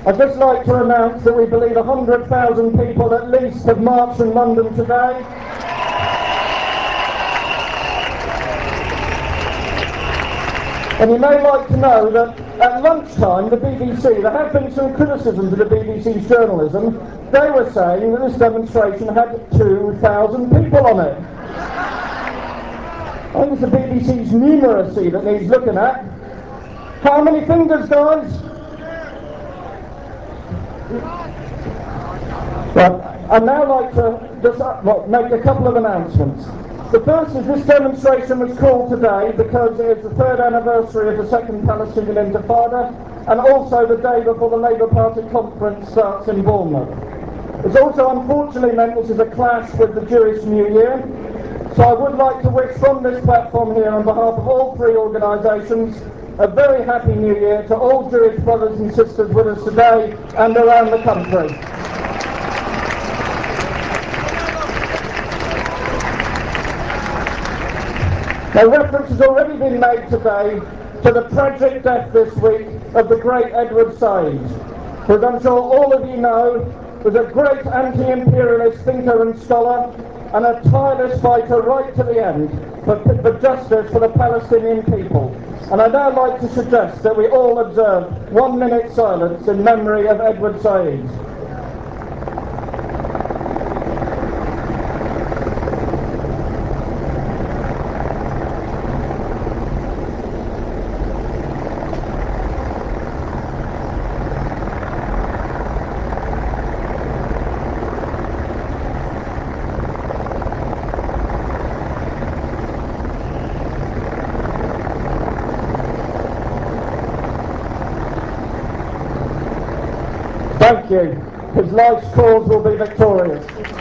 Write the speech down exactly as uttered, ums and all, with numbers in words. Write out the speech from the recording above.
I'd just like to announce that we believe one hundred thousand people at least have marched in London today. And you may like to know that at lunchtime, the B B C, there have been some criticism to the B B C's journalism. They were saying that this demonstration had two thousand people on it. I think it's the B B C's numeracy that needs looking at. How many fingers, guys? Well, I'd now like to just uh, well, make a couple of announcements. The first is this demonstration was called today because it is the third anniversary of the Second Palestinian Intifada and also the day before the Labour Party conference starts in Bournemouth. It's also unfortunately meant this is a clash with the Jewish New Year, so I would like to wish from this platform here on behalf of all three organisations a very happy New Year to all Jewish brothers and sisters with us today and around the country. Now, reference has already been made today to the tragic death this week of the great Edward Said, who, as I'm sure all of you know, was a great anti-imperialist thinker and scholar and a tireless fighter right to the end for, for justice for the Palestinian people. And I'd now like to suggest that we all observe one minute silence in memory of Edward Said. Thank you. His life's cause will be victorious.